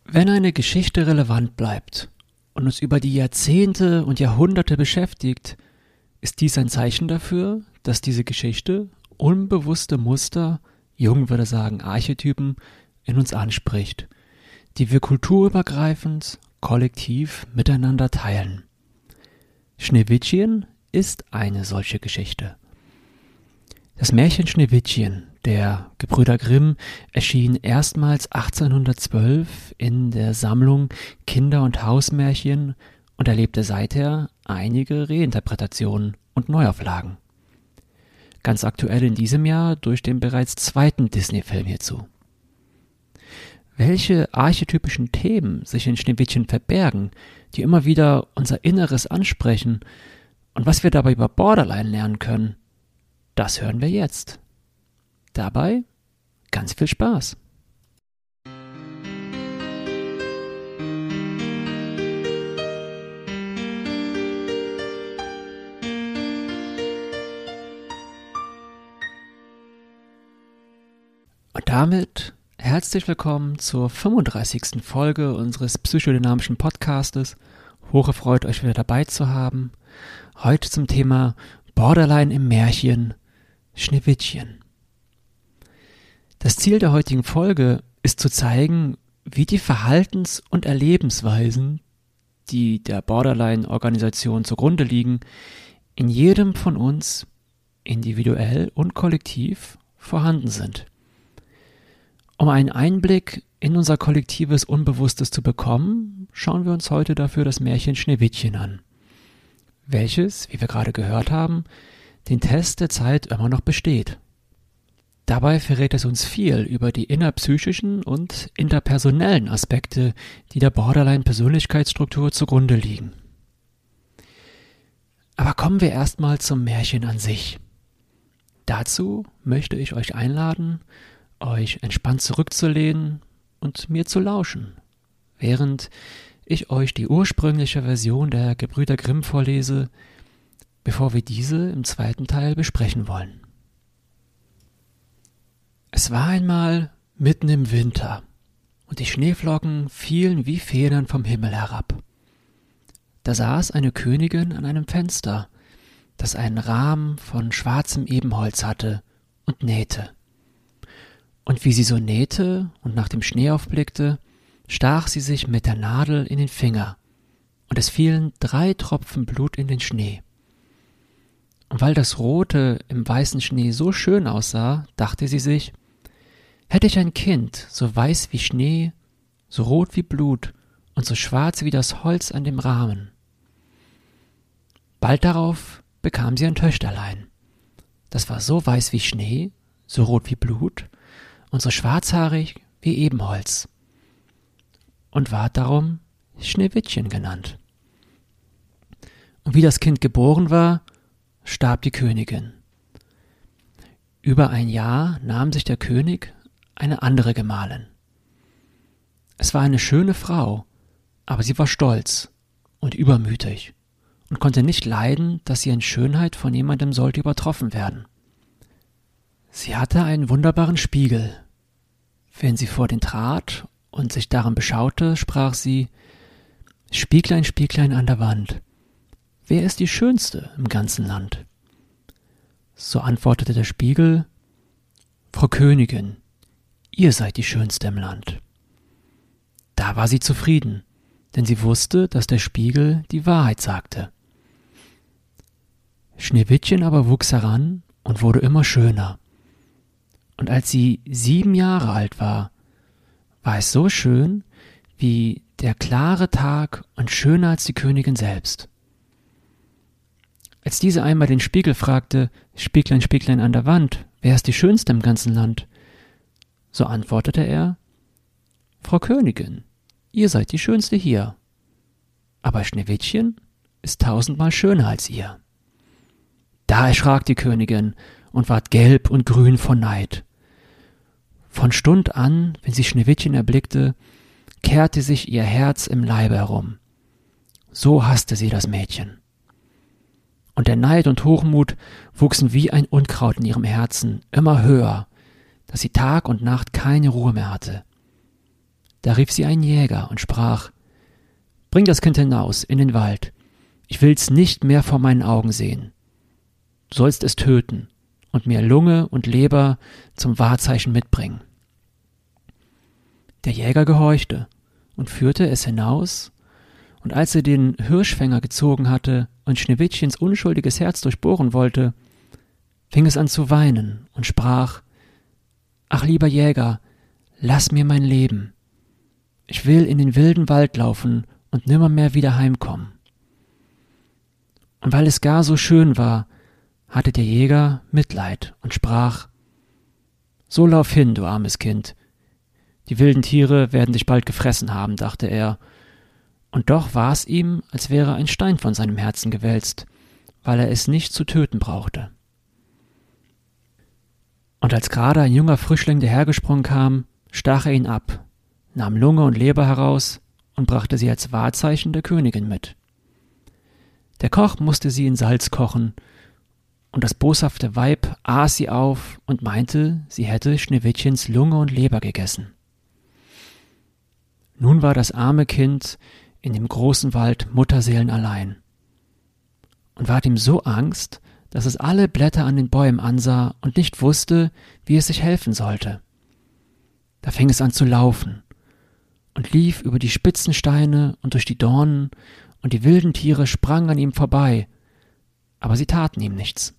Wenn eine Geschichte relevant bleibt und uns über die Jahrzehnte und Jahrhunderte beschäftigt, ist dies ein Zeichen dafür, dass diese Geschichte unbewusste Muster, Jung würde sagen Archetypen, in uns anspricht, die wir kulturübergreifend, kollektiv miteinander teilen. Schneewittchen ist eine solche Geschichte. Das Märchen Schneewittchen der Gebrüder Grimm erschien erstmals 1812 in der Sammlung Kinder- und Hausmärchen und erlebte seither einige Reinterpretationen und Neuauflagen. Ganz aktuell in diesem Jahr durch den bereits zweiten Disney-Film hierzu. Welche archetypischen Themen sich in Schneewittchen verbergen, die immer wieder unser Inneres ansprechen und was wir dabei über Borderline lernen können, das hören wir jetzt. Dabei ganz viel Spaß. Und damit herzlich willkommen zur 35. Folge unseres psychodynamischen Podcastes. Hocherfreut, euch wieder dabei zu haben. Heute zum Thema Borderline im Märchen Schneewittchen. Das Ziel der heutigen Folge ist zu zeigen, wie die Verhaltens- und Erlebensweisen, die der Borderline-Organisation zugrunde liegen, in jedem von uns individuell und kollektiv vorhanden sind. Um einen Einblick in unser kollektives Unbewusstes zu bekommen, schauen wir uns heute dafür das Märchen Schneewittchen an, welches, wie wir gerade gehört haben, den Test der Zeit immer noch besteht. Dabei verrät es uns viel über die innerpsychischen und interpersonellen Aspekte, die der Borderline-Persönlichkeitsstruktur zugrunde liegen. Aber kommen wir erstmal zum Märchen an sich. Dazu möchte ich euch einladen, euch entspannt zurückzulehnen und mir zu lauschen, während ich euch die ursprüngliche Version der Gebrüder Grimm vorlese, bevor wir diese im zweiten Teil besprechen wollen. Es war einmal mitten im Winter und die Schneeflocken fielen wie Federn vom Himmel herab. Da saß eine Königin an einem Fenster, das einen Rahmen von schwarzem Ebenholz hatte, und nähte. Und wie sie so nähte und nach dem Schnee aufblickte, stach sie sich mit der Nadel in den Finger, und es fielen 3 Tropfen Blut in den Schnee. Und weil das Rote im weißen Schnee so schön aussah, dachte sie sich, hätte ich ein Kind, so weiß wie Schnee, so rot wie Blut und so schwarz wie das Holz an dem Rahmen. Bald darauf bekam sie ein Töchterlein. Das war so weiß wie Schnee, so rot wie Blut und so schwarzhaarig wie Ebenholz und ward darum Schneewittchen genannt. Und wie das Kind geboren war, starb die Königin. Über ein Jahr nahm sich der König eine andere Gemahlin. Es war eine schöne Frau, aber sie war stolz und übermütig und konnte nicht leiden, dass sie in Schönheit von jemandem sollte übertroffen werden. Sie hatte einen wunderbaren Spiegel. Wenn sie vor den trat und sich darin beschaute, sprach sie: »Spieglein, Spieglein an der Wand, wer ist die Schönste im ganzen Land?« So antwortete der Spiegel: »Frau Königin, ihr seid die Schönste im Land.« Da war sie zufrieden, denn sie wusste, dass der Spiegel die Wahrheit sagte. Schneewittchen aber wuchs heran und wurde immer schöner. Und als sie 7 Jahre alt war es so schön wie der klare Tag und schöner als die Königin selbst. Als diese einmal den Spiegel fragte: »Spieglein, Spieglein an der Wand, wer ist die Schönste im ganzen Land?« So antwortete er: »Frau Königin, ihr seid die Schönste hier. Aber Schneewittchen ist 1000-mal schöner als ihr.« Da erschrak die Königin und ward gelb und grün vor Neid. Von Stund an, wenn sie Schneewittchen erblickte, kehrte sich ihr Herz im Leibe herum. So hasste sie das Mädchen. Und der Neid und Hochmut wuchsen wie ein Unkraut in ihrem Herzen immer höher, dass sie Tag und Nacht keine Ruhe mehr hatte. Da rief sie einen Jäger und sprach: »Bring das Kind hinaus in den Wald. Ich will's nicht mehr vor meinen Augen sehen. Du sollst es töten und mir Lunge und Leber zum Wahrzeichen mitbringen.« Der Jäger gehorchte und führte es hinaus, und als er den Hirschfänger gezogen hatte und Schneewittchens unschuldiges Herz durchbohren wollte, fing es an zu weinen und sprach: »Ach, lieber Jäger, lass mir mein Leben. Ich will in den wilden Wald laufen und nimmermehr wieder heimkommen.« Und weil es gar so schön war, hatte der Jäger Mitleid und sprach: »So lauf hin, du armes Kind. Die wilden Tiere werden dich bald gefressen haben«, dachte er. Und doch war es ihm, als wäre ein Stein von seinem Herzen gewälzt, weil er es nicht zu töten brauchte. Und als gerade ein junger Frischling dahergesprungen kam, stach er ihn ab, nahm Lunge und Leber heraus und brachte sie als Wahrzeichen der Königin mit. Der Koch musste sie in Salz kochen, und das boshafte Weib aß sie auf und meinte, sie hätte Schneewittchens Lunge und Leber gegessen. Nun war das arme Kind in dem großen Wald mutterseelenallein und ward ihm so Angst, dass es alle Blätter an den Bäumen ansah und nicht wusste, wie es sich helfen sollte. Da fing es an zu laufen und lief über die spitzen Steine und durch die Dornen, und die wilden Tiere sprangen an ihm vorbei, aber sie taten ihm nichts.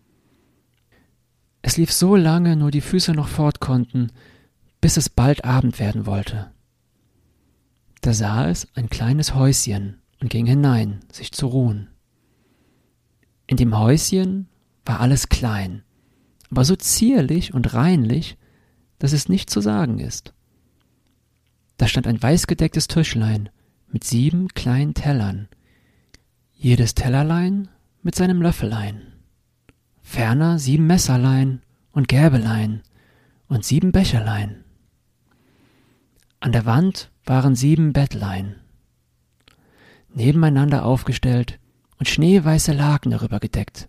Es lief so lange, nur die Füße noch fort konnten, bis es bald Abend werden wollte. Da sah es ein kleines Häuschen und ging hinein, sich zu ruhen. In dem Häuschen war alles klein, aber so zierlich und reinlich, dass es nicht zu sagen ist. Da stand ein weißgedecktes Tischlein mit 7 kleinen Tellern, jedes Tellerlein mit seinem Löffelein. Ferner 7 Messerlein und Gäbelein und 7 Becherlein. An der Wand waren 7 Bettlein, nebeneinander aufgestellt und schneeweiße Laken darüber gedeckt.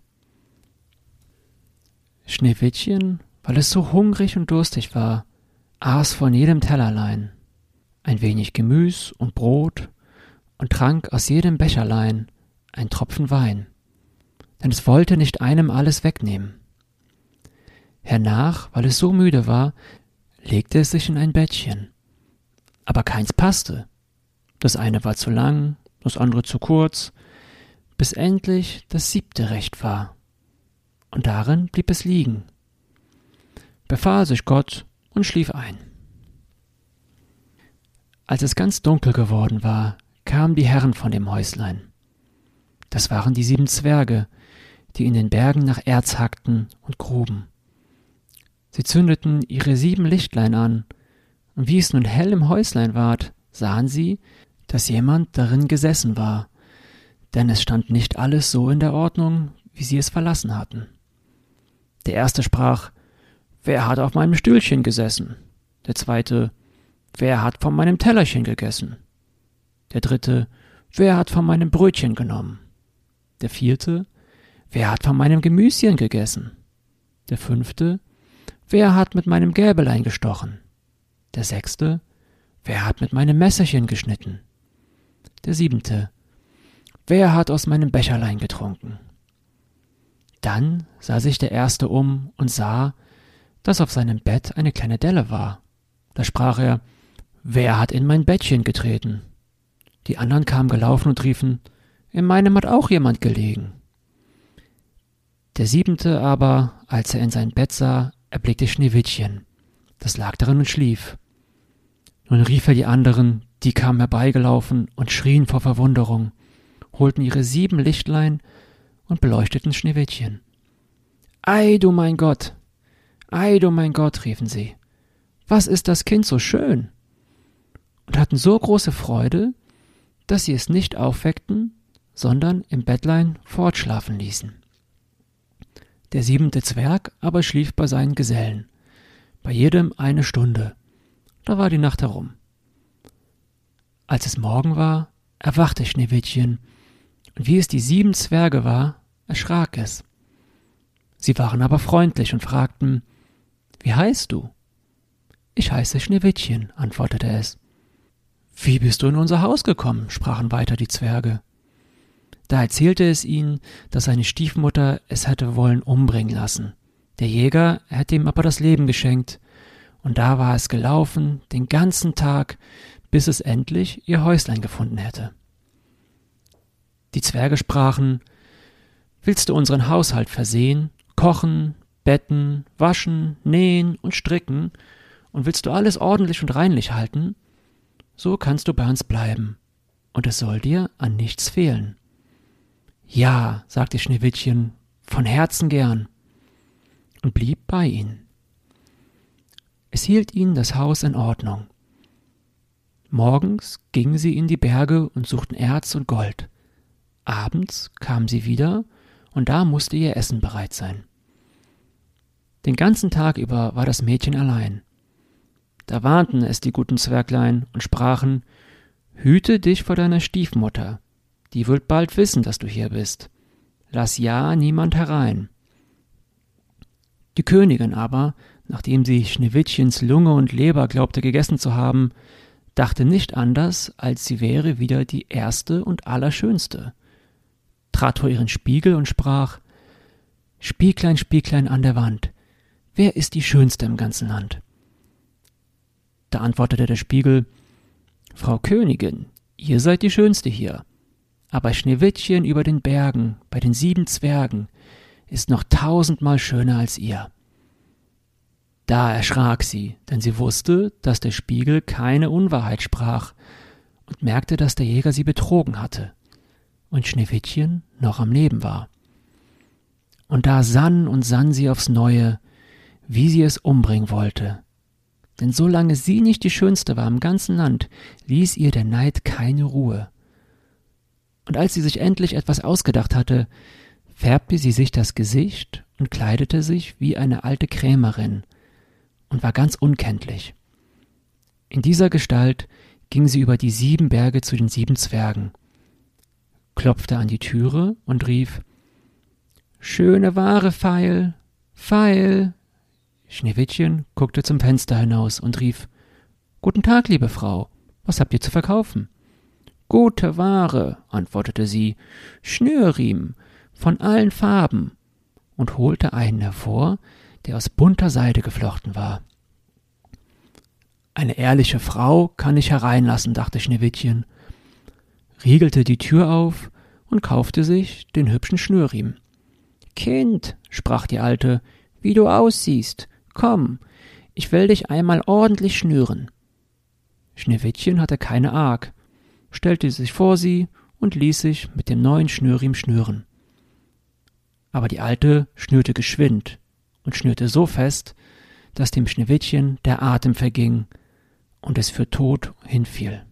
Schneewittchen, weil es so hungrig und durstig war, aß von jedem Tellerlein ein wenig Gemüs und Brot und trank aus jedem Becherlein ein Tropfen Wein, denn es wollte nicht einem alles wegnehmen. Hernach, weil es so müde war, legte es sich in ein Bettchen, aber keins passte. Das eine war zu lang, das andere zu kurz, bis endlich das 7. recht war, und darin blieb es liegen, befahl sich Gott und schlief ein. Als es ganz dunkel geworden war, kamen die Herren von dem Häuslein. Das waren die 7 Zwerge, die in den Bergen nach Erz hackten und gruben. Sie zündeten ihre 7 Lichtlein an, und wie es nun hell im Häuslein ward, sahen sie, dass jemand darin gesessen war, denn es stand nicht alles so in der Ordnung, wie sie es verlassen hatten. Der erste sprach: »Wer hat auf meinem Stühlchen gesessen?« Der zweite: »Wer hat von meinem Tellerchen gegessen?« Der dritte: »Wer hat von meinem Brötchen genommen?« Der vierte: »Wer hat von meinem Gemüschen gegessen?« Der fünfte: »Wer hat mit meinem Gäbelein gestochen?« Der sechste: »Wer hat mit meinem Messerchen geschnitten?« Der siebente: »Wer hat aus meinem Becherlein getrunken?« Dann sah sich der erste um und sah, dass auf seinem Bett eine kleine Delle war. Da sprach er: »Wer hat in mein Bettchen getreten?« Die anderen kamen gelaufen und riefen: »In meinem hat auch jemand gelegen.« Der siebente aber, als er in sein Bett sah, erblickte Schneewittchen, das lag darin und schlief. Nun rief er die anderen, die kamen herbeigelaufen und schrien vor Verwunderung, holten ihre 7 Lichtlein und beleuchteten Schneewittchen. »Ei, du mein Gott! Ei, du mein Gott!« riefen sie. »Was ist das Kind so schön?« Und hatten so große Freude, dass sie es nicht aufweckten, sondern im Bettlein fortschlafen ließen. Der 7. Zwerg aber schlief bei seinen Gesellen, bei jedem 1 Stunde. Da war die Nacht herum. Als es Morgen war, erwachte Schneewittchen, und wie es die 7 Zwerge war, erschrak es. Sie waren aber freundlich und fragten: »Wie heißt du?« »Ich heiße Schneewittchen«, antwortete es. »Wie bist du in unser Haus gekommen?« sprachen weiter die Zwerge. Da erzählte es ihnen, dass seine Stiefmutter es hätte wollen umbringen lassen. Der Jäger hätte ihm aber das Leben geschenkt, und da war es gelaufen, den ganzen Tag, bis es endlich ihr Häuslein gefunden hätte. Die Zwerge sprachen: »Willst du unseren Haushalt versehen, kochen, betten, waschen, nähen und stricken, und willst du alles ordentlich und reinlich halten, so kannst du bei uns bleiben, und es soll dir an nichts fehlen.« »Ja«, sagte Schneewittchen, »von Herzen gern«, und blieb bei ihnen. Es hielt ihnen das Haus in Ordnung. Morgens gingen sie in die Berge und suchten Erz und Gold. Abends kamen sie wieder, und da musste ihr Essen bereit sein. Den ganzen Tag über war das Mädchen allein. Da warnten es die guten Zwerglein und sprachen: »Hüte dich vor deiner Stiefmutter, die wird bald wissen, dass du hier bist. Lass ja niemand herein.« Die Königin aber, nachdem sie Schneewittchens Lunge und Leber glaubte gegessen zu haben, dachte nicht anders, als sie wäre wieder die erste und allerschönste, trat vor ihren Spiegel und sprach: »Spieglein, Spieglein an der Wand, wer ist die Schönste im ganzen Land?« Da antwortete der Spiegel: »Frau Königin, ihr seid die Schönste hier, aber Schneewittchen über den Bergen, bei den 7 Zwergen, ist noch 1000-mal schöner als ihr.« Da erschrak sie, denn sie wusste, dass der Spiegel keine Unwahrheit sprach, und merkte, dass der Jäger sie betrogen hatte und Schneewittchen noch am Leben war. Und da sann und sann sie aufs Neue, wie sie es umbringen wollte. Denn solange sie nicht die Schönste war im ganzen Land, ließ ihr der Neid keine Ruhe. Und als sie sich endlich etwas ausgedacht hatte, färbte sie sich das Gesicht und kleidete sich wie eine alte Krämerin und war ganz unkenntlich. In dieser Gestalt ging sie über die 7 Berge zu den 7 Zwergen, klopfte an die Türe und rief: »Schöne Ware, Veil, Veil!« Schneewittchen guckte zum Fenster hinaus und rief: »Guten Tag, liebe Frau, was habt ihr zu verkaufen?« »Gute Ware«, antwortete sie, »Schnürriemen von allen Farben«, und holte einen hervor, der aus bunter Seide geflochten war. »Eine ehrliche Frau kann ich hereinlassen«, dachte Schneewittchen, riegelte die Tür auf und kaufte sich den hübschen Schnürriemen. »Kind«, sprach die Alte, »wie du aussiehst, komm, ich will dich einmal ordentlich schnüren.« Schneewittchen hatte keine Arg, stellte sich vor sie und ließ sich mit dem neuen Schnürriemen schnüren. Aber die Alte schnürte geschwind und schnürte so fest, dass dem Schneewittchen der Atem verging und es für tot hinfiel.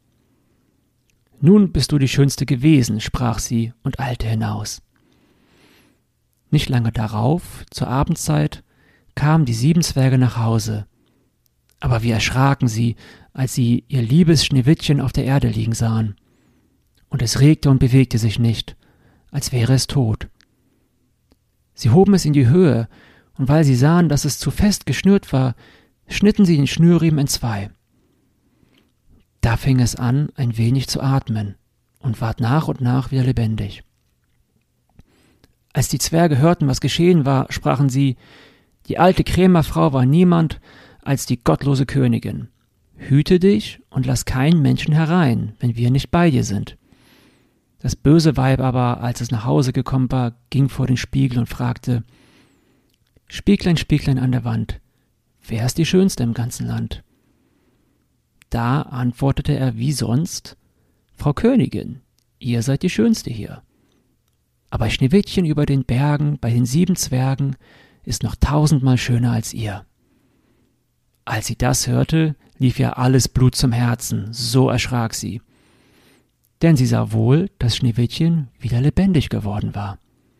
»Nun bist du die Schönste gewesen«, sprach sie und eilte hinaus. Nicht lange darauf, zur Abendzeit, kamen die 7 Zwerge nach Hause. Aber wie erschraken sie, als sie ihr liebes Schneewittchen auf der Erde liegen sahen. Und es regte und bewegte sich nicht, als wäre es tot. Sie hoben es in die Höhe, und weil sie sahen, dass es zu fest geschnürt war, schnitten sie den Schnürriemen in 2. Da fing es an, ein wenig zu atmen und ward nach und nach wieder lebendig. Als die Zwerge hörten, was geschehen war, sprachen sie: »Die alte Krämerfrau war niemand als die gottlose Königin. Hüte dich und lass keinen Menschen herein, wenn wir nicht bei dir sind.« Das böse Weib aber, als es nach Hause gekommen war, ging vor den Spiegel und fragte: »Spieglein, Spieglein an der Wand, wer ist die Schönste im ganzen Land?« Da antwortete er wie sonst: »Frau Königin, ihr seid die Schönste hier. Aber Schneewittchen über den Bergen bei den 7 Zwergen ist noch 1000-mal schöner als ihr.« Als sie das hörte, lief ihr alles Blut zum Herzen, so erschrak sie. Denn sie sah wohl, dass Schneewittchen wieder lebendig geworden war.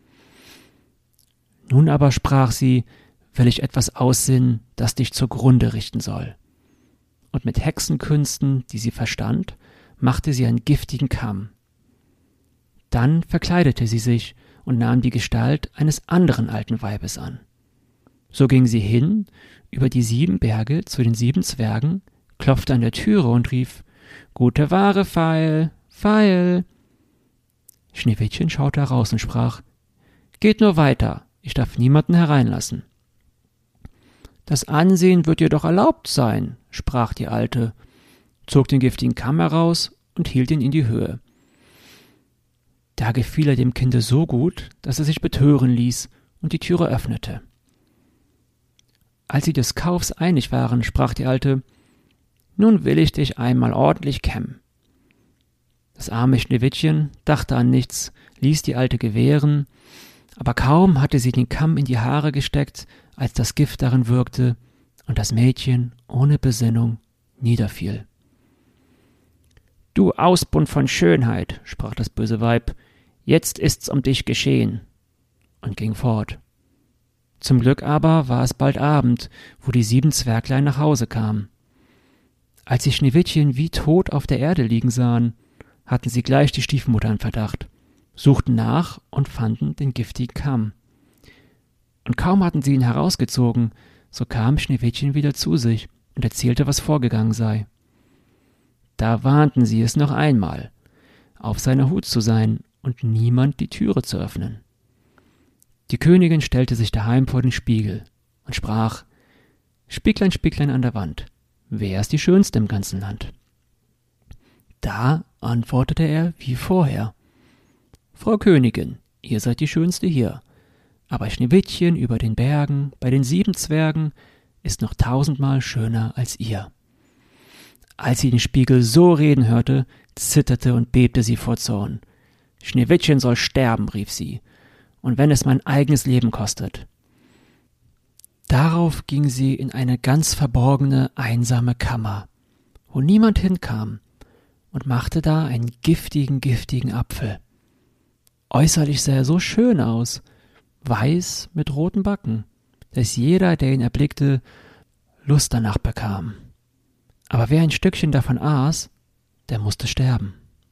Nun aber sprach sie: »Will ich etwas aussinnen, das dich zugrunde richten soll.« Und mit Hexenkünsten, die sie verstand, machte sie einen giftigen Kamm. Dann verkleidete sie sich und nahm die Gestalt eines anderen alten Weibes an. So ging sie hin, über die 7 Berge zu den 7 Zwergen, klopfte an der Türe und rief: Gute Ware, Veil, Veil. Schneewittchen schaute heraus und sprach: Geht nur weiter, ich darf niemanden hereinlassen. Das Ansehen wird dir doch erlaubt sein, sprach die Alte, zog den giftigen Kamm heraus und hielt ihn in die Höhe. Da gefiel er dem Kinde so gut, dass er sich betören ließ und die Türe öffnete. Als sie des Kaufs einig waren, sprach die Alte: Nun will ich dich einmal ordentlich kämmen. Das arme Schneewittchen dachte an nichts, ließ die Alte gewähren, aber kaum hatte sie den Kamm in die Haare gesteckt, als das Gift darin wirkte und das Mädchen ohne Besinnung niederfiel. »Du Ausbund von Schönheit«, sprach das böse Weib, »jetzt ist's um dich geschehen«, und ging fort. Zum Glück aber war es bald Abend, wo die 7 Zwerglein nach Hause kamen. Als sie Schneewittchen wie tot auf der Erde liegen sahen, hatten sie gleich die Stiefmutter in Verdacht, suchten nach und fanden den giftigen Kamm. Und kaum hatten sie ihn herausgezogen, so kam Schneewittchen wieder zu sich und erzählte, was vorgegangen sei. Da warnten sie es noch einmal, auf seiner Hut zu sein und niemand die Türe zu öffnen. Die Königin stellte sich daheim vor den Spiegel und sprach: »Spieglein, Spieglein an der Wand, wer ist die Schönste im ganzen Land?« Da antwortete er wie vorher: »Frau Königin, ihr seid die Schönste hier, aber Schneewittchen über den Bergen bei den 7 Zwergen ist noch 1000-mal schöner als ihr.« Als sie den Spiegel so reden hörte, zitterte und bebte sie vor Zorn. »Schneewittchen soll sterben«, rief sie, »und wenn es mein eigenes Leben kostet.« Darauf ging sie in eine ganz verborgene, einsame Kammer, wo niemand hinkam, und machte da einen giftigen Apfel. Äußerlich sah er so schön aus, weiß mit roten Backen, dass jeder, der ihn erblickte, Lust danach bekam. Aber wer ein Stückchen davon aß, der musste sterben.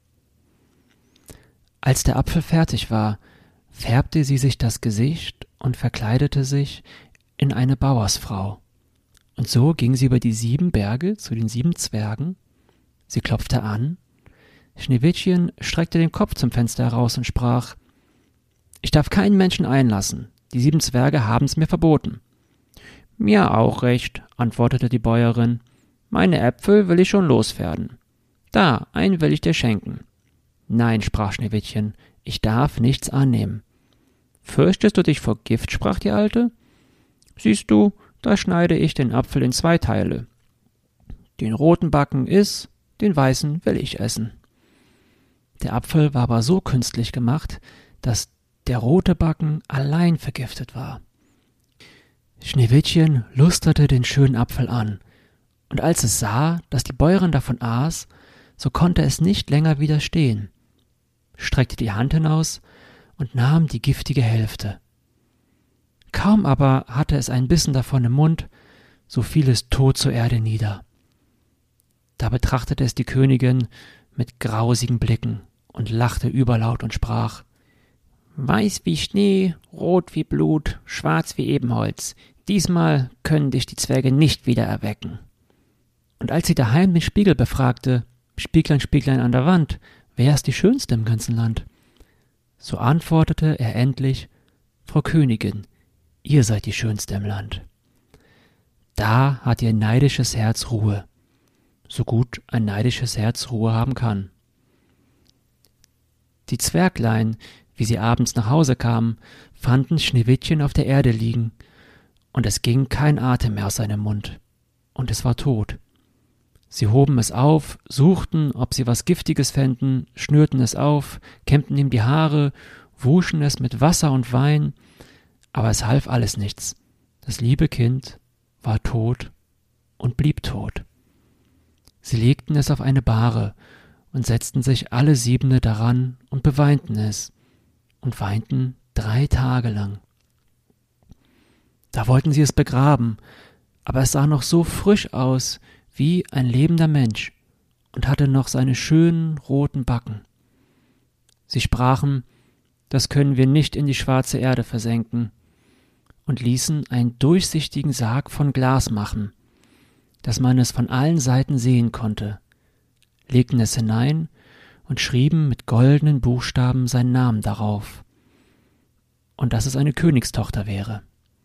Als der Apfel fertig war, färbte sie sich das Gesicht und verkleidete sich in eine Bauersfrau. Und so ging sie über die 7 Berge zu den 7 Zwergen. Sie klopfte an. Schneewittchen streckte den Kopf zum Fenster heraus und sprach: »Ich darf keinen Menschen einlassen. Die 7 Zwerge haben's mir verboten.« »Mir auch recht«, antwortete die Bäuerin. »Meine Äpfel will ich schon loswerden. Da, einen will ich dir schenken.« »Nein«, sprach Schneewittchen, »ich darf nichts annehmen.« »Fürchtest du dich vor Gift?«, sprach die Alte. »Siehst du, da schneide ich den Apfel in 2 Teile. Den roten Backen iss, den weißen will ich essen.« Der Apfel war aber so künstlich gemacht, dass der rote Backen allein vergiftet war. Schneewittchen lusterte den schönen Apfel an, und als es sah, dass die Bäuerin davon aß, so konnte es nicht länger widerstehen, streckte die Hand hinaus und nahm die giftige Hälfte. Kaum aber hatte es einen Bissen davon im Mund, so fiel es tot zur Erde nieder. Da betrachtete es die Königin mit grausigen Blicken und lachte überlaut und sprach: »Weiß wie Schnee, rot wie Blut, schwarz wie Ebenholz, diesmal können dich die Zwerge nicht wieder erwecken.« Und als sie daheim den Spiegel befragte: »Spieglein, Spieglein an der Wand, wer ist die Schönste im ganzen Land?« So antwortete er endlich: »Frau Königin, ihr seid die Schönste im Land.« Da hat ihr neidisches Herz Ruhe, so gut ein neidisches Herz Ruhe haben kann. Die Zwerglein, wie sie abends nach Hause kamen, fanden Schneewittchen auf der Erde liegen, und es ging kein Atem mehr aus seinem Mund, und es war tot. Sie hoben es auf, suchten, ob sie was Giftiges fänden, schnürten es auf, kämmten ihm die Haare, wuschen es mit Wasser und Wein, aber es half alles nichts. Das liebe Kind war tot und blieb tot. Sie legten es auf eine Bahre und setzten sich alle 7 daran und beweinten es und weinten 3 Tage lang. Da wollten sie es begraben, aber es sah noch so frisch aus wie ein lebender Mensch und hatte noch seine schönen roten Backen. Sie sprachen: »Das können wir nicht in die schwarze Erde versenken«, und ließen einen durchsichtigen Sarg von Glas machen, dass man es von allen Seiten sehen konnte. legten es hinein und schrieben mit goldenen Buchstaben seinen Namen darauf und dass es eine Königstochter wäre.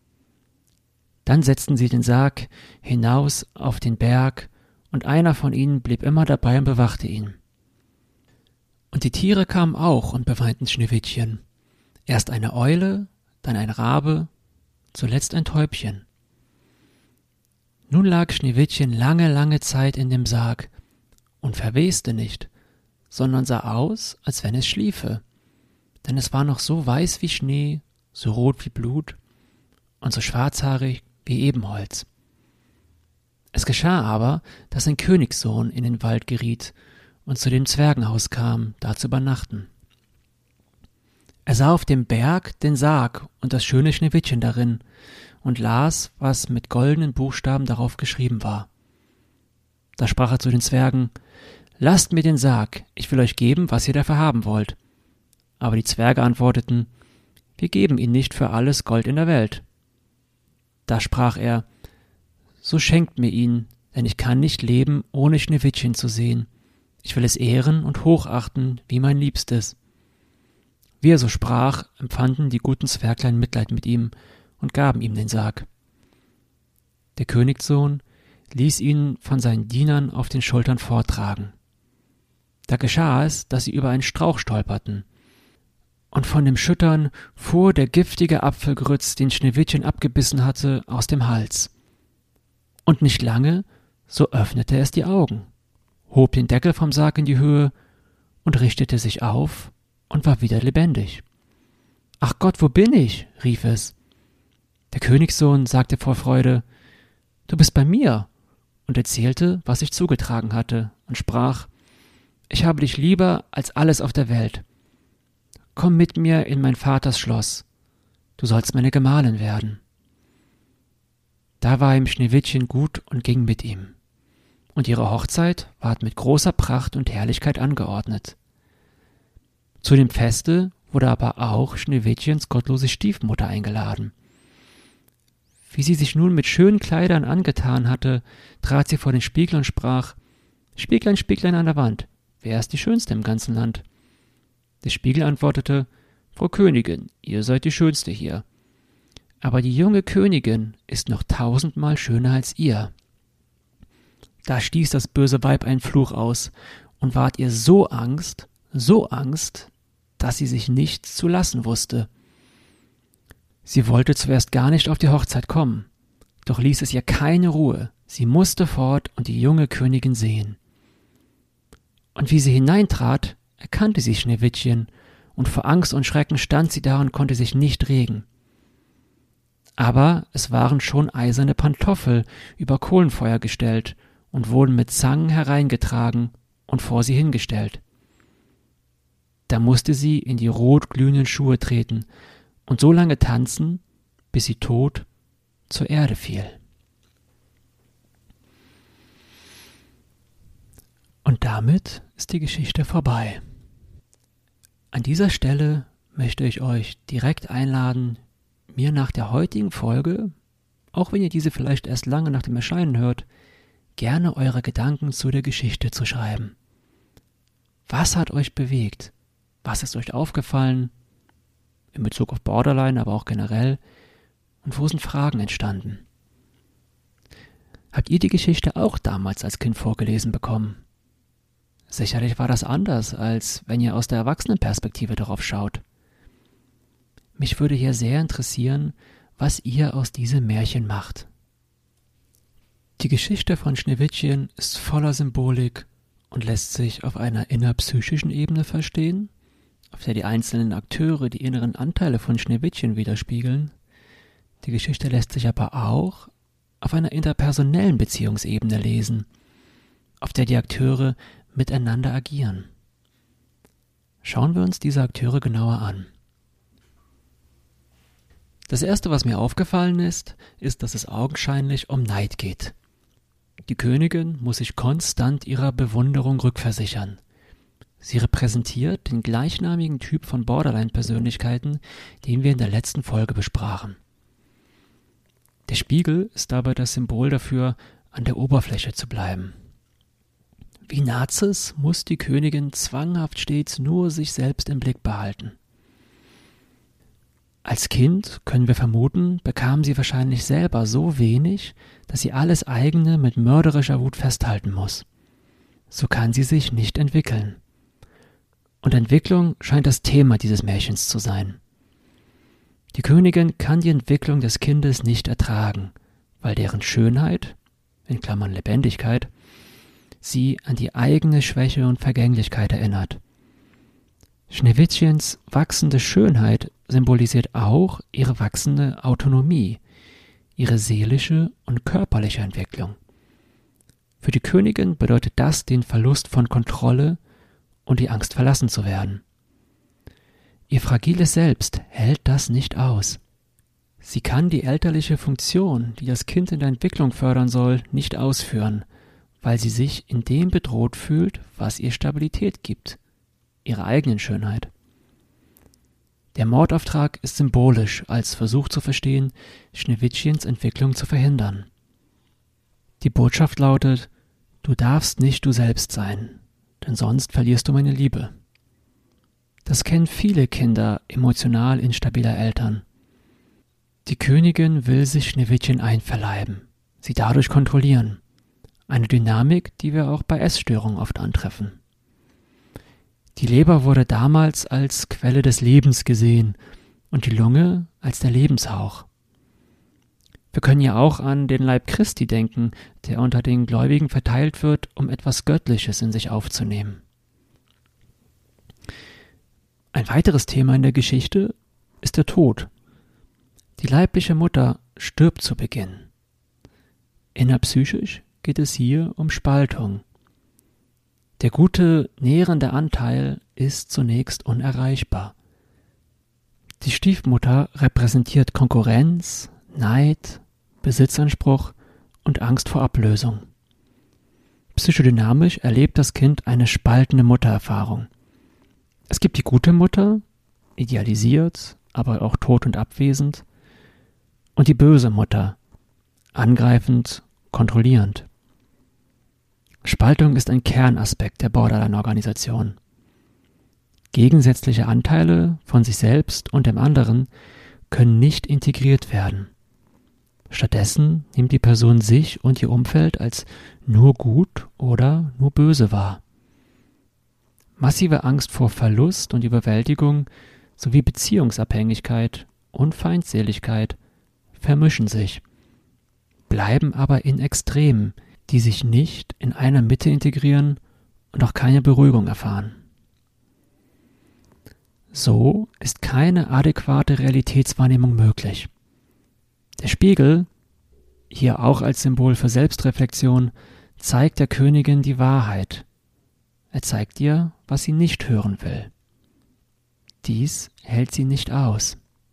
Dann setzten sie den Sarg hinaus auf den Berg, und einer von ihnen blieb immer dabei und bewachte ihn. Und die Tiere kamen auch und beweinten Schneewittchen. Erst eine Eule, dann ein Rabe, zuletzt ein Täubchen. Nun lag Schneewittchen lange, lange Zeit in dem Sarg und verweste nicht, sondern sah aus, als wenn es schliefe, denn es war noch so weiß wie Schnee, so rot wie Blut und so schwarzhaarig wie Ebenholz. Es geschah aber, dass ein Königssohn in den Wald geriet und zu dem Zwergenhaus kam, da zu übernachten. Er sah auf dem Berg den Sarg und das schöne Schneewittchen darin und las, was mit goldenen Buchstaben darauf geschrieben war. Da sprach er zu den Zwergen: »Lasst mir den Sarg, ich will euch geben, was ihr dafür haben wollt.« Aber die Zwerge antworteten: »Wir geben ihn nicht für alles Gold in der Welt.« Da sprach er: »So schenkt mir ihn, denn ich kann nicht leben, ohne Schneewittchen zu sehen. Ich will es ehren und hochachten wie mein Liebstes.« Wie er so sprach, empfanden die guten Zwerglein Mitleid mit ihm und gaben ihm den Sarg. Der Königssohn ließ ihn von seinen Dienern auf den Schultern forttragen. Da geschah es, dass sie über einen Strauch stolperten, und von dem Schüttern fuhr der giftige Apfelgrütz, den Schneewittchen abgebissen hatte, aus dem Hals. Und nicht lange, so öffnete es die Augen, hob den Deckel vom Sarg in die Höhe und richtete sich auf und war wieder lebendig. »Ach Gott, wo bin ich?« rief es. Der Königssohn sagte vor Freude: »Du bist bei mir«, und erzählte, was sich zugetragen hatte, und sprach: »Ich habe dich lieber als alles auf der Welt. Komm mit mir in mein Vaters Schloss. Du sollst meine Gemahlin werden.« Da war ihm Schneewittchen gut und ging mit ihm. Und ihre Hochzeit ward mit großer Pracht und Herrlichkeit angeordnet. Zu dem Feste wurde aber auch Schneewittchens gottlose Stiefmutter eingeladen. Wie sie sich nun mit schönen Kleidern angetan hatte, trat sie vor den Spiegel und sprach: »Spieglein, Spieglein an der Wand, wer ist die Schönste im ganzen Land?« Der Spiegel antwortete: »Frau Königin, ihr seid die Schönste hier. Aber die junge Königin ist noch 1000-mal schöner als ihr.« Da stieß das böse Weib einen Fluch aus und ward ihr so Angst, dass sie sich nichts zu lassen wusste. Sie wollte zuerst gar nicht auf die Hochzeit kommen, doch ließ es ihr keine Ruhe. Sie musste fort und die junge Königin sehen. Und wie sie hineintrat, erkannte sie Schneewittchen, und vor Angst und Schrecken stand sie da und konnte sich nicht regen. Aber es waren schon eiserne Pantoffel über Kohlenfeuer gestellt und wurden mit Zangen hereingetragen und vor sie hingestellt. Da musste sie in die rotglühenden Schuhe treten und so lange tanzen, bis sie tot zur Erde fiel. Und damit ist die Geschichte vorbei. An dieser Stelle möchte ich euch direkt einladen, mir nach der heutigen Folge, auch wenn ihr diese vielleicht erst lange nach dem Erscheinen hört, gerne eure Gedanken zu der Geschichte zu schreiben. Was hat euch bewegt? Was ist euch aufgefallen? In Bezug auf Borderline, aber auch generell. Und wo sind Fragen entstanden? Habt ihr die Geschichte auch damals als Kind vorgelesen bekommen? Sicherlich war das anders, als wenn ihr aus der Erwachsenenperspektive darauf schaut. Mich würde hier sehr interessieren, was ihr aus diesem Märchen macht. Die Geschichte von Schneewittchen ist voller Symbolik und lässt sich auf einer innerpsychischen Ebene verstehen, auf der die einzelnen Akteure die inneren Anteile von Schneewittchen widerspiegeln. Die Geschichte lässt sich aber auch auf einer interpersonellen Beziehungsebene lesen, auf der die Akteure miteinander agieren. Schauen wir uns diese Akteure genauer an. Das erste, was mir aufgefallen ist, dass es augenscheinlich um Neid geht. Die Königin muss sich konstant ihrer Bewunderung rückversichern. Sie repräsentiert den gleichnamigen Typ von Borderline-Persönlichkeiten, den wir in der letzten Folge besprachen. Der Spiegel ist dabei das Symbol dafür, an der Oberfläche zu bleiben. Wie Nazis muss die Königin zwanghaft stets nur sich selbst im Blick behalten. Als Kind, können wir vermuten, bekam sie wahrscheinlich selber so wenig, dass sie alles eigene mit mörderischer Wut festhalten muss. So kann sie sich nicht entwickeln. Und Entwicklung scheint das Thema dieses Märchens zu sein. Die Königin kann die Entwicklung des Kindes nicht ertragen, weil deren Schönheit, in Klammern Lebendigkeit, sie an die eigene Schwäche und Vergänglichkeit erinnert. Schneewittchens wachsende Schönheit symbolisiert auch ihre wachsende Autonomie, ihre seelische und körperliche Entwicklung. Für die Königin bedeutet das den Verlust von Kontrolle und die Angst, verlassen zu werden. Ihr fragiles Selbst hält das nicht aus. Sie kann die elterliche Funktion, die das Kind in der Entwicklung fördern soll, nicht ausführen, weil sie sich in dem bedroht fühlt, was ihr Stabilität gibt, ihrer eigenen Schönheit. Der Mordauftrag ist symbolisch als Versuch zu verstehen, Schneewittchens Entwicklung zu verhindern. Die Botschaft lautet: Du darfst nicht du selbst sein, denn sonst verlierst du meine Liebe. Das kennen viele Kinder emotional instabiler Eltern. Die Königin will sich Schneewittchen einverleiben, sie dadurch kontrollieren. Eine Dynamik, die wir auch bei Essstörungen oft antreffen. Die Leber wurde damals als Quelle des Lebens gesehen und die Lunge als der Lebenshauch. Wir können ja auch an den Leib Christi denken, der unter den Gläubigen verteilt wird, um etwas Göttliches in sich aufzunehmen. Ein weiteres Thema in der Geschichte ist der Tod. Die leibliche Mutter stirbt zu Beginn. Innerpsychisch geht es hier um Spaltung. Der gute, nährende Anteil ist zunächst unerreichbar. Die Stiefmutter repräsentiert Konkurrenz, Neid, Besitzanspruch und Angst vor Ablösung. Psychodynamisch erlebt das Kind eine spaltende Muttererfahrung. Es gibt die gute Mutter, idealisiert, aber auch tot und abwesend, und die böse Mutter, angreifend, kontrollierend. Spaltung ist ein Kernaspekt der Borderline-Organisation. Gegensätzliche Anteile von sich selbst und dem anderen können nicht integriert werden. Stattdessen nimmt die Person sich und ihr Umfeld als nur gut oder nur böse wahr. Massive Angst vor Verlust und Überwältigung sowie Beziehungsabhängigkeit und Feindseligkeit vermischen sich, bleiben aber in Extremen, die sich nicht in einer Mitte integrieren und auch keine Beruhigung erfahren. So ist keine adäquate Realitätswahrnehmung möglich. Der Spiegel, hier auch als Symbol für Selbstreflexion, zeigt der Königin die Wahrheit. Er zeigt ihr, was sie nicht hören will. Dies hält sie nicht aus.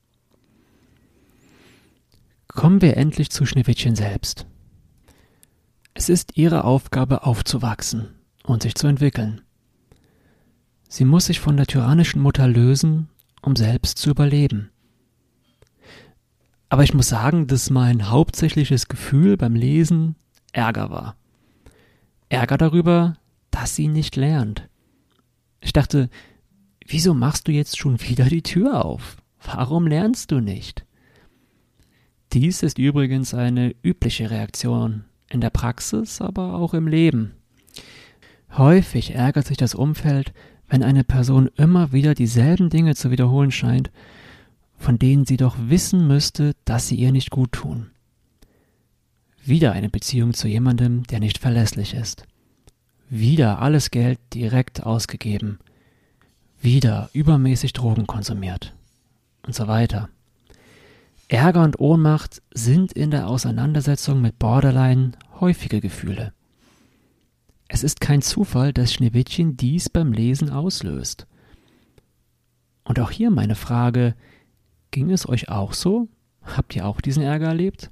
Kommen wir endlich zu Schneewittchen selbst. Es ist ihre Aufgabe, aufzuwachsen und sich zu entwickeln. Sie muss sich von der tyrannischen Mutter lösen, um selbst zu überleben. Aber ich muss sagen, dass mein hauptsächliches Gefühl beim Lesen Ärger war. Ärger darüber, dass sie nicht lernt. Ich dachte, wieso machst du jetzt schon wieder die Tür auf? Warum lernst du nicht? Dies ist übrigens eine übliche Reaktion in der Praxis, aber auch im Leben. Häufig ärgert sich das Umfeld, wenn eine Person immer wieder dieselben Dinge zu wiederholen scheint, von denen sie doch wissen müsste, dass sie ihr nicht gut tun. Wieder eine Beziehung zu jemandem, der nicht verlässlich ist. Wieder alles Geld direkt ausgegeben. Wieder übermäßig Drogen konsumiert. Und so weiter. Ärger und Ohnmacht sind in der Auseinandersetzung mit Borderline häufige Gefühle. Es ist kein Zufall, dass Schneewittchen dies beim Lesen auslöst. Und auch hier meine Frage: Ging es euch auch so? Habt ihr auch diesen Ärger erlebt?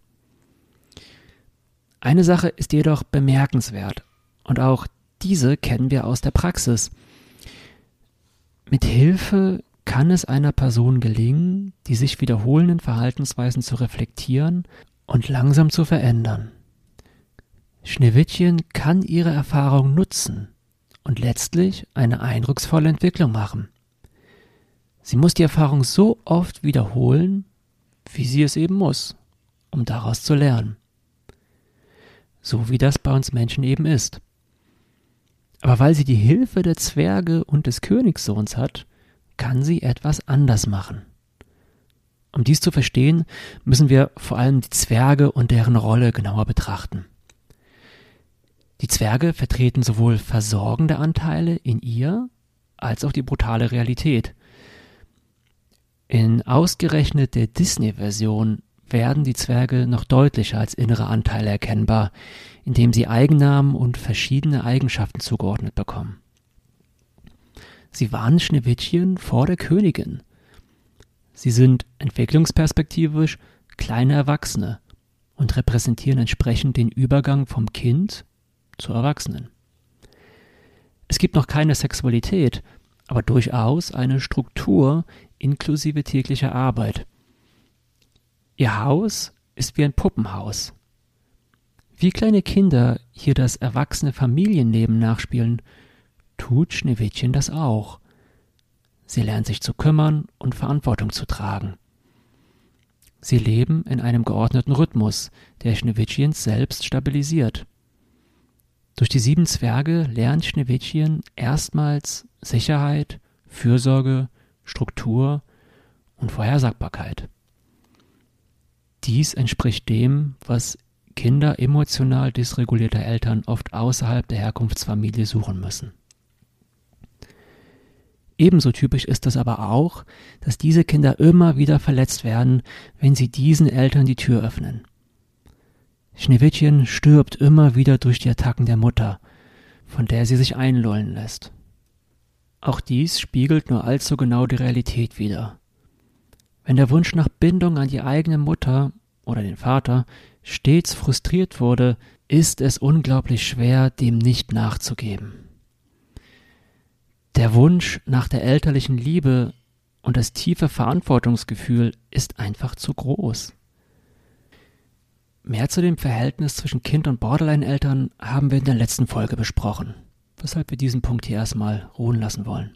Eine Sache ist jedoch bemerkenswert, und auch diese kennen wir aus der Praxis. Mit Hilfe kann es einer Person gelingen, die sich wiederholenden Verhaltensweisen zu reflektieren und langsam zu verändern. Schneewittchen kann ihre Erfahrung nutzen, und letztlich eine eindrucksvolle Entwicklung machen. Sie muss die Erfahrung so oft wiederholen, wie sie es eben muss, um daraus zu lernen. So wie das bei uns Menschen eben ist. Aber weil sie die Hilfe der Zwerge und des Königssohns hat, kann sie etwas anders machen. Um dies zu verstehen, müssen wir vor allem die Zwerge und deren Rolle genauer betrachten. Die Zwerge vertreten sowohl versorgende Anteile in ihr, als auch die brutale Realität. In ausgerechnet der Disney-Version werden die Zwerge noch deutlicher als innere Anteile erkennbar, indem sie Eigennamen und verschiedene Eigenschaften zugeordnet bekommen. Sie waren Schneewittchen vor der Königin. Sie sind entwicklungsperspektivisch kleine Erwachsene und repräsentieren entsprechend den Übergang vom Kind zur Erwachsenen. Es gibt noch keine Sexualität, aber durchaus eine Struktur inklusive täglicher Arbeit. Ihr Haus ist wie ein Puppenhaus. Wie kleine Kinder hier das erwachsene Familienleben nachspielen, tut Schneewittchen das auch. Sie lernt sich zu kümmern und Verantwortung zu tragen. Sie leben in einem geordneten Rhythmus, der Schneewittchen selbst stabilisiert. Durch die 7 Zwerge lernt Schneewittchen erstmals Sicherheit, Fürsorge, Struktur und Vorhersagbarkeit. Dies entspricht dem, was Kinder emotional dysregulierter Eltern oft außerhalb der Herkunftsfamilie suchen müssen. Ebenso typisch ist es aber auch, dass diese Kinder immer wieder verletzt werden, wenn sie diesen Eltern die Tür öffnen. Schneewittchen stirbt immer wieder durch die Attacken der Mutter, von der sie sich einlullen lässt. Auch dies spiegelt nur allzu genau die Realität wider. Wenn der Wunsch nach Bindung an die eigene Mutter oder den Vater stets frustriert wurde, ist es unglaublich schwer, dem nicht nachzugeben. Der Wunsch nach der elterlichen Liebe und das tiefe Verantwortungsgefühl ist einfach zu groß. Mehr zu dem Verhältnis zwischen Kind und Borderline-Eltern haben wir in der letzten Folge besprochen, weshalb wir diesen Punkt hier erstmal ruhen lassen wollen.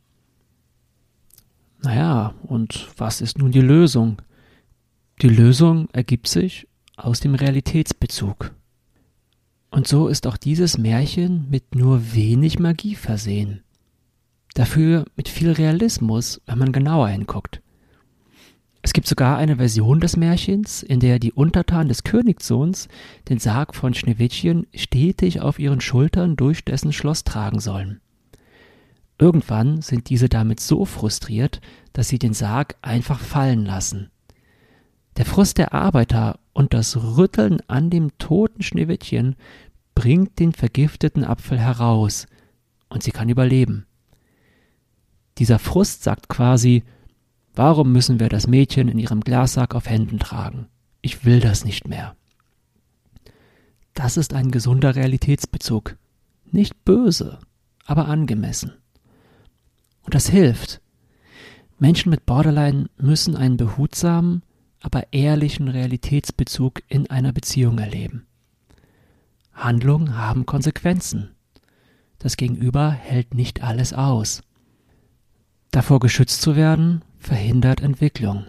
Naja, und was ist nun die Lösung? Die Lösung ergibt sich aus dem Realitätsbezug. Und so ist auch dieses Märchen mit nur wenig Magie versehen. Dafür mit viel Realismus, wenn man genauer hinguckt. Es gibt sogar eine Version des Märchens, in der die Untertanen des Königssohns den Sarg von Schneewittchen stetig auf ihren Schultern durch dessen Schloss tragen sollen. Irgendwann sind diese damit so frustriert, dass sie den Sarg einfach fallen lassen. Der Frust der Arbeiter und das Rütteln an dem toten Schneewittchen bringt den vergifteten Apfel heraus und sie kann überleben. Dieser Frust sagt quasi: Warum müssen wir das Mädchen in ihrem Glassack auf Händen tragen? Ich will das nicht mehr. Das ist ein gesunder Realitätsbezug. Nicht böse, aber angemessen. Und das hilft. Menschen mit Borderline müssen einen behutsamen, aber ehrlichen Realitätsbezug in einer Beziehung erleben. Handlungen haben Konsequenzen. Das Gegenüber hält nicht alles aus. Davor geschützt zu werden, verhindert Entwicklung.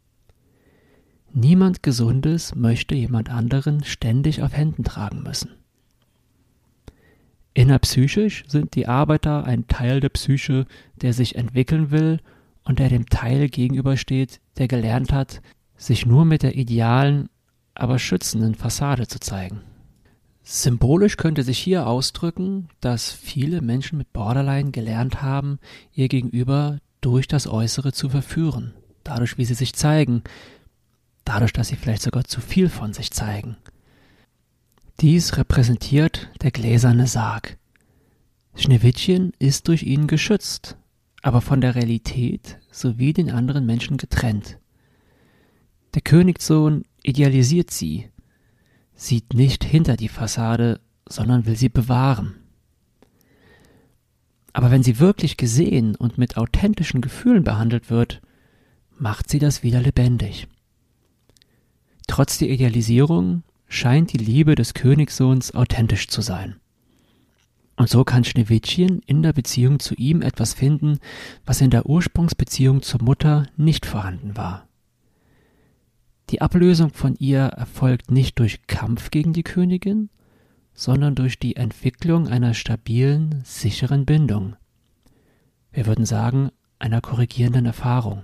Niemand Gesundes möchte jemand anderen ständig auf Händen tragen müssen. Innerpsychisch sind die Arbeiter ein Teil der Psyche, der sich entwickeln will und der dem Teil gegenübersteht, der gelernt hat, sich nur mit der idealen, aber schützenden Fassade zu zeigen. Symbolisch könnte sich hier ausdrücken, dass viele Menschen mit Borderline gelernt haben, ihr Gegenüber durch das Äußere zu verführen, dadurch, wie sie sich zeigen, dadurch, dass sie vielleicht sogar zu viel von sich zeigen. Dies repräsentiert der gläserne Sarg. Schneewittchen ist durch ihn geschützt, aber von der Realität sowie den anderen Menschen getrennt. Der Königssohn idealisiert sie, sieht nicht hinter die Fassade, sondern will sie bewahren. Aber wenn sie wirklich gesehen und mit authentischen Gefühlen behandelt wird, macht sie das wieder lebendig. Trotz der Idealisierung scheint die Liebe des Königssohns authentisch zu sein. Und so kann Schneewittchen in der Beziehung zu ihm etwas finden, was in der Ursprungsbeziehung zur Mutter nicht vorhanden war. Die Ablösung von ihr erfolgt nicht durch Kampf gegen die Königin, sondern durch die Entwicklung einer stabilen, sicheren Bindung. Wir würden sagen, einer korrigierenden Erfahrung.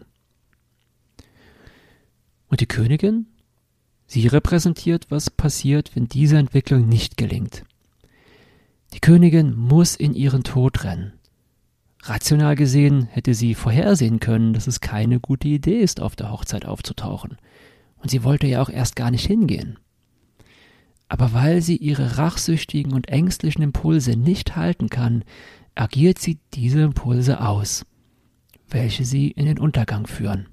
Und die Königin? Sie repräsentiert, was passiert, wenn diese Entwicklung nicht gelingt. Die Königin muss in ihren Tod rennen. Rational gesehen hätte sie vorhersehen können, dass es keine gute Idee ist, auf der Hochzeit aufzutauchen. Und sie wollte ja auch erst gar nicht hingehen. Aber weil sie ihre rachsüchtigen und ängstlichen Impulse nicht halten kann, agiert sie diese Impulse aus, welche sie in den Untergang führen.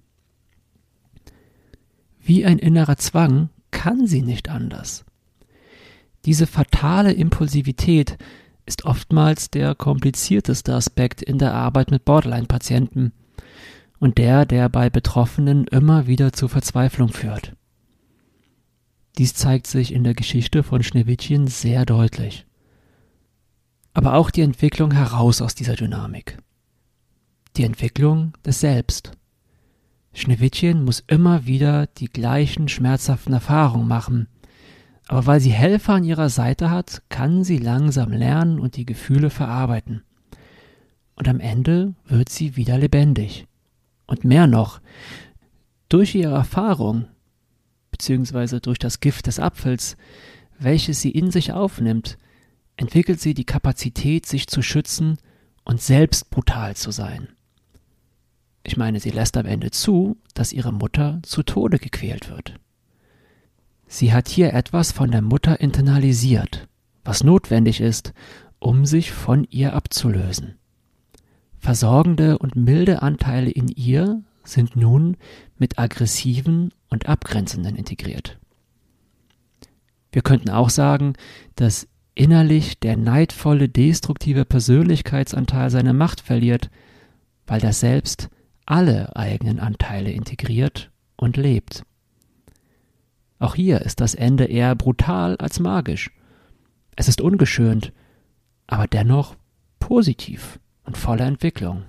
Wie ein innerer Zwang kann sie nicht anders. Diese fatale Impulsivität ist oftmals der komplizierteste Aspekt in der Arbeit mit Borderline-Patienten und der bei Betroffenen immer wieder zur Verzweiflung führt. Dies zeigt sich in der Geschichte von Schneewittchen sehr deutlich. Aber auch die Entwicklung heraus aus dieser Dynamik. Die Entwicklung des Selbst. Schneewittchen muss immer wieder die gleichen schmerzhaften Erfahrungen machen, aber weil sie Helfer an ihrer Seite hat, kann sie langsam lernen und die Gefühle verarbeiten. Und am Ende wird sie wieder lebendig. Und mehr noch, durch ihre Erfahrung, beziehungsweise durch das Gift des Apfels, welches sie in sich aufnimmt, entwickelt sie die Kapazität, sich zu schützen und selbst brutal zu sein. Ich meine, sie lässt am Ende zu, dass ihre Mutter zu Tode gequält wird. Sie hat hier etwas von der Mutter internalisiert, was notwendig ist, um sich von ihr abzulösen. Versorgende und milde Anteile in ihr sind nun mit aggressiven und abgrenzenden integriert. Wir könnten auch sagen, dass innerlich der neidvolle, destruktive Persönlichkeitsanteil seine Macht verliert, weil das Selbst alle eigenen Anteile integriert und lebt. Auch hier ist das Ende eher brutal als magisch. Es ist ungeschönt, aber dennoch positiv und voller Entwicklung.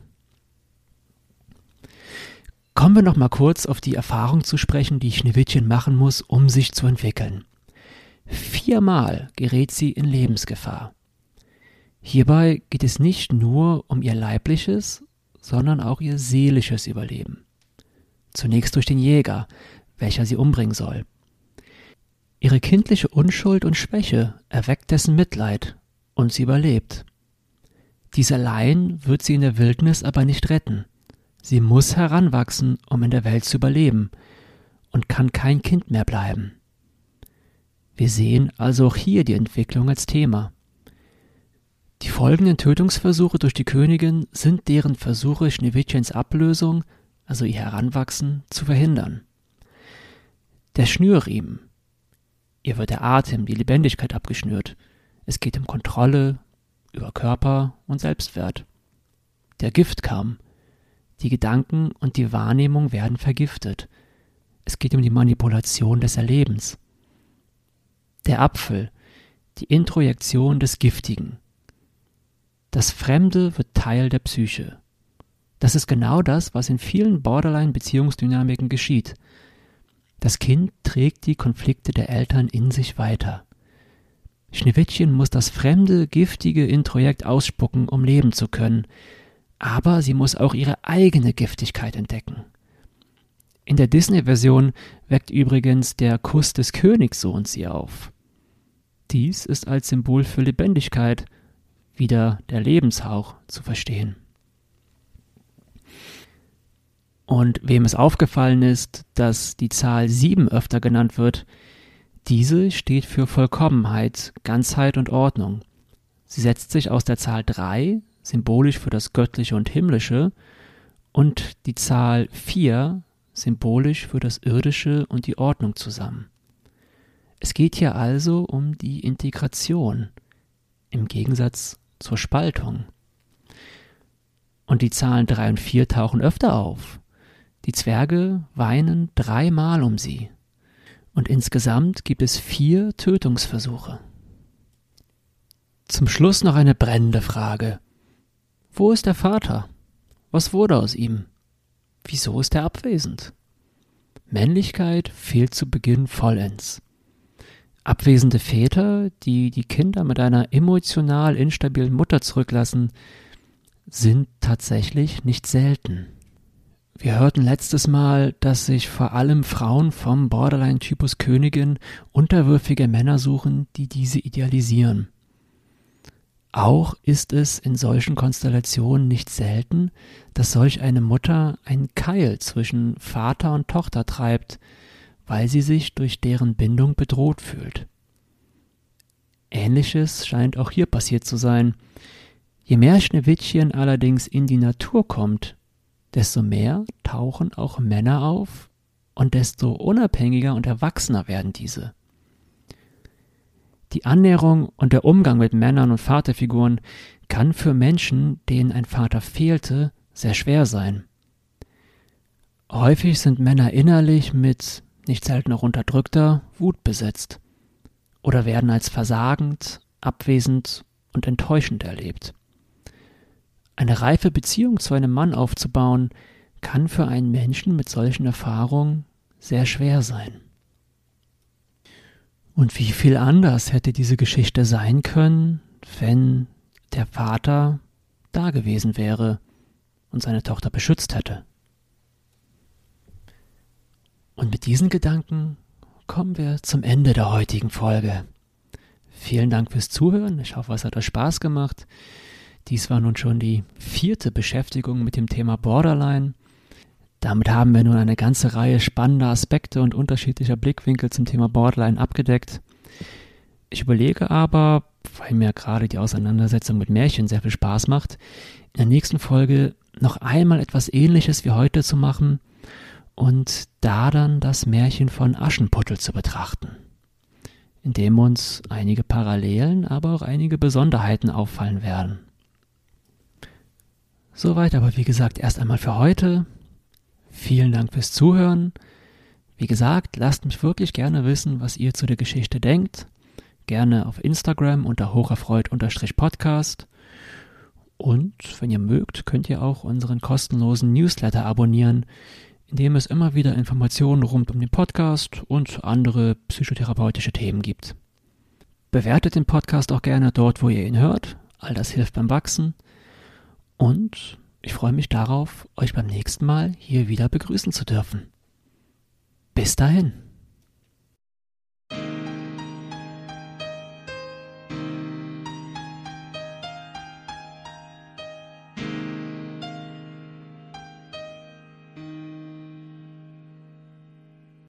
Kommen wir noch mal kurz auf die Erfahrung zu sprechen, die Schneewittchen machen muss, um sich zu entwickeln. 4-mal gerät sie in Lebensgefahr. Hierbei geht es nicht nur um ihr leibliches, sondern auch ihr seelisches Überleben. Zunächst durch den Jäger, welcher sie umbringen soll. Ihre kindliche Unschuld und Schwäche erweckt dessen Mitleid und sie überlebt. Dies allein wird sie in der Wildnis aber nicht retten. Sie muss heranwachsen, um in der Welt zu überleben und kann kein Kind mehr bleiben. Wir sehen also auch hier die Entwicklung als Thema. Die folgenden Tötungsversuche durch die Königin sind deren Versuche, Schneewittchens Ablösung, also ihr Heranwachsen, zu verhindern. Der Schnürriemen. Ihr wird der Atem, die Lebendigkeit abgeschnürt. Es geht um Kontrolle über Körper und Selbstwert. Der Giftkamm. Die Gedanken und die Wahrnehmung werden vergiftet. Es geht um die Manipulation des Erlebens. Der Apfel. Die Introjektion des Giftigen. Das Fremde wird Teil der Psyche. Das ist genau das, was in vielen Borderline-Beziehungsdynamiken geschieht. Das Kind trägt die Konflikte der Eltern in sich weiter. Schneewittchen muss das fremde, giftige Introjekt ausspucken, um leben zu können, aber sie muss auch ihre eigene Giftigkeit entdecken. In der Disney-Version weckt übrigens der Kuss des Königssohns sie auf. Dies ist als Symbol für Lebendigkeit, wieder der Lebenshauch, zu verstehen. Und wem es aufgefallen ist, dass die Zahl 7 öfter genannt wird, diese steht für Vollkommenheit, Ganzheit und Ordnung. Sie setzt sich aus der Zahl 3, symbolisch für das Göttliche und Himmlische, und die Zahl 4, symbolisch für das Irdische und die Ordnung zusammen. Es geht hier also um die Integration, im Gegensatz zur Spaltung. Und die Zahlen 3 und 4 tauchen öfter auf. Die Zwerge weinen 3-mal um sie. Und insgesamt gibt es 4 Tötungsversuche. Zum Schluss noch eine brennende Frage. Wo ist der Vater? Was wurde aus ihm? Wieso ist er abwesend? Männlichkeit fehlt zu Beginn vollends. Abwesende Väter, die die Kinder mit einer emotional instabilen Mutter zurücklassen, sind tatsächlich nicht selten. Wir hörten letztes Mal, dass sich vor allem Frauen vom Borderline-Typus Königin unterwürfige Männer suchen, die diese idealisieren. Auch ist es in solchen Konstellationen nicht selten, dass solch eine Mutter einen Keil zwischen Vater und Tochter treibt, weil sie sich durch deren Bindung bedroht fühlt. Ähnliches scheint auch hier passiert zu sein. Je mehr Schneewittchen allerdings in die Natur kommt, desto mehr tauchen auch Männer auf und desto unabhängiger und erwachsener werden diese. Die Annäherung und der Umgang mit Männern und Vaterfiguren kann für Menschen, denen ein Vater fehlte, sehr schwer sein. Häufig sind Männer innerlich mit nicht selten auch unterdrückter Wut besetzt oder werden als versagend, abwesend und enttäuschend erlebt. Eine reife Beziehung zu einem Mann aufzubauen, kann für einen Menschen mit solchen Erfahrungen sehr schwer sein. Und wie viel anders hätte diese Geschichte sein können, wenn der Vater da gewesen wäre und seine Tochter beschützt hätte. Und mit diesen Gedanken kommen wir zum Ende der heutigen Folge. Vielen Dank fürs Zuhören. Ich hoffe, es hat euch Spaß gemacht. Dies war nun schon die 4. Beschäftigung mit dem Thema Borderline. Damit haben wir nun eine ganze Reihe spannender Aspekte und unterschiedlicher Blickwinkel zum Thema Borderline abgedeckt. Ich überlege aber, weil mir gerade die Auseinandersetzung mit Märchen sehr viel Spaß macht, in der nächsten Folge noch einmal etwas Ähnliches wie heute zu machen und da dann das Märchen von Aschenputtel zu betrachten, in dem uns einige Parallelen, aber auch einige Besonderheiten auffallen werden. Soweit aber wie gesagt erst einmal für heute. Vielen Dank fürs Zuhören. Wie gesagt, lasst mich wirklich gerne wissen, was ihr zu der Geschichte denkt. Gerne auf Instagram unter hocherfreut_podcast. Und wenn ihr mögt, könnt ihr auch unseren kostenlosen Newsletter abonnieren, in dem es immer wieder Informationen rund um den Podcast und andere psychotherapeutische Themen gibt. Bewertet den Podcast auch gerne dort, wo ihr ihn hört. All das hilft beim Wachsen. Und ich freue mich darauf, euch beim nächsten Mal hier wieder begrüßen zu dürfen. Bis dahin.